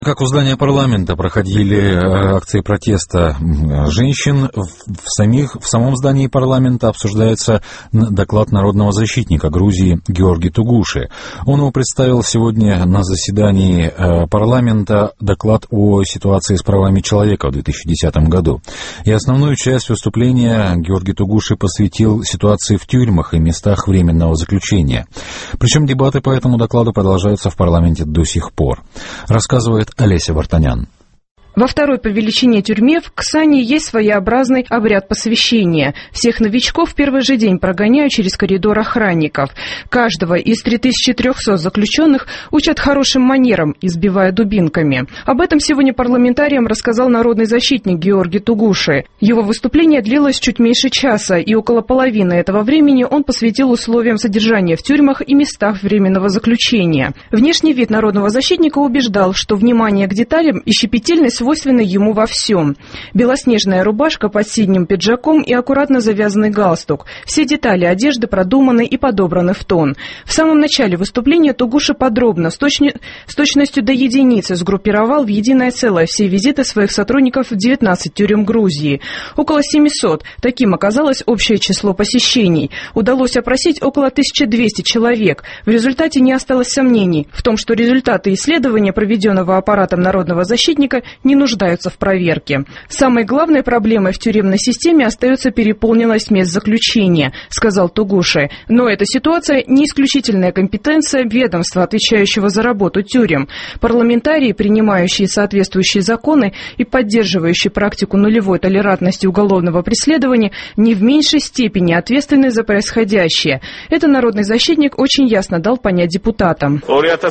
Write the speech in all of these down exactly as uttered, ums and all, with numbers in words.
Как у здания парламента проходили акции протеста женщин, в, самих, в самом здании парламента обсуждается доклад народного защитника Грузии Георги Тугуши. Он его представил сегодня на заседании парламента доклад о ситуации с правами человека в две тысячи десятом году. И основную часть выступления Георги Тугуши посвятил ситуации в тюрьмах и местах временного заключения. Причем дебаты по этому докладу продолжаются в парламенте до сих пор. Рассказывает Олеся Вартанян. Во второй по величине тюрьме в Ксане есть своеобразный обряд посвящения. Всех новичков в первый же день прогоняют через коридор охранников. Каждого из три тысячи трехсот заключенных учат хорошим манерам, избивая дубинками. Об этом сегодня парламентариям рассказал народный защитник Георги Тугуши. Его выступление длилось чуть меньше часа, и около половины этого времени он посвятил условиям содержания в тюрьмах и местах временного заключения. Внешний вид народного защитника убеждал, что внимание к деталям и щепетильность свойственны ему во всем. Белоснежная рубашка под синим пиджаком и аккуратно завязанный галстук. Все детали одежды продуманы и подобраны в тон. В самом начале выступления Тугуши подробно, с, точни... с точностью до единицы, сгруппировал в единое целое все визиты своих сотрудников в девятнадцать тюрем Грузии. Около семисот. Таким оказалось общее число посещений. Удалось опросить около тысячи двухсот человек. В результате не осталось сомнений в том, что результаты исследования, проведенного аппаратом народного защитника, не нуждаются в проверке. Самой главной проблемой в тюремной системе остается переполненность мест заключения, сказал Тугуши. Но эта ситуация не исключительная компетенция ведомства, отвечающего за работу тюрем. Парламентарии, принимающие соответствующие законы и поддерживающие практику нулевой толерантности уголовного преследования, не в меньшей степени ответственны за происходящее. Это народный защитник очень ясно дал понять депутатам.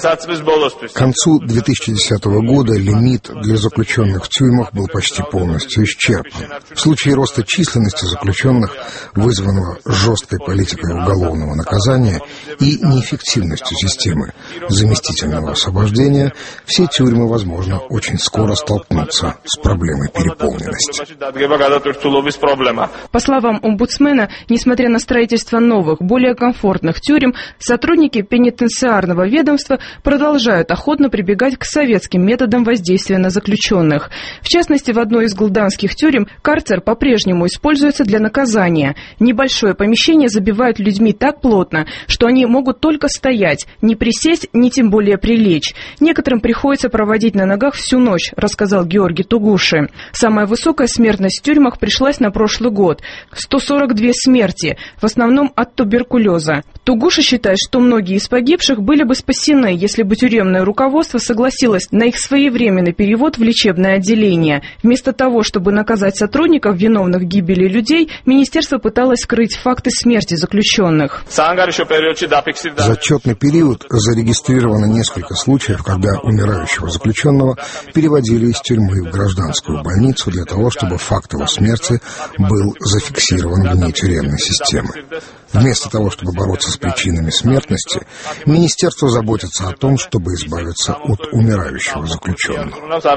К концу две тысячи десятого года лимит для заключенных в тюрьмах был почти полностью исчерпан. В случае роста численности заключенных, вызванного жесткой политикой уголовного наказания и неэффективностью системы заместительного освобождения, все тюрьмы, возможно, очень скоро столкнутся с проблемой переполненности. По словам омбудсмена, несмотря на строительство новых, более комфортных тюрем, сотрудники пенитенциарного ведомства продолжают охотно прибегать к советским методам воздействия на заключенных. В частности, в одной из голданских тюрем карцер по-прежнему используется для наказания. Небольшое помещение забивают людьми так плотно, что они могут только стоять, не присесть, ни тем более прилечь. Некоторым приходится проводить на ногах всю ночь, рассказал Георгий Тугуши. Самая высокая смертность в тюрьмах пришлась на прошлый год – сто сорок две смерти, в основном от туберкулеза. Тугуши считает, что многие из погибших были бы спасены, если бы тюремное руководство согласилось на их своевременный перевод в лечебное отделение. Вместо того, чтобы наказать сотрудников, виновных в гибели людей, министерство пыталось скрыть факты смерти заключенных. За отчетный период зарегистрировано несколько случаев, когда умирающего заключенного переводили из тюрьмы в гражданскую больницу для того, чтобы факт его смерти был зафиксирован вне тюремной системы. Вместо того, чтобы бороться с причинами смертности, министерство заботится о том, чтобы избавиться от умирающего заключенного.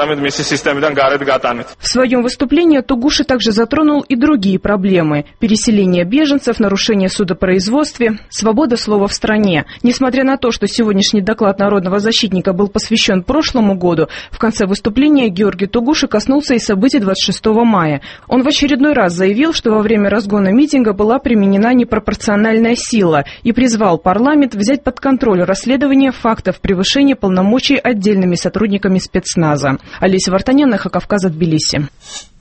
В своем выступлении Тугуши также затронул и другие проблемы – переселение беженцев, нарушение в судопроизводстве, свобода слова в стране. Несмотря на то, что сегодняшний доклад народного защитника был посвящен прошлому году, в конце выступления Георгий Тугуши коснулся и событий двадцать шестого мая. Он в очередной раз заявил, что во время разгона митинга была применена непропорциональная сила и призвал парламент взять под контроль расследование фактов превышения полномочий отдельными сотрудниками спецназа. Олеся Вартанян, Эхо Кавказа, Тбилиси.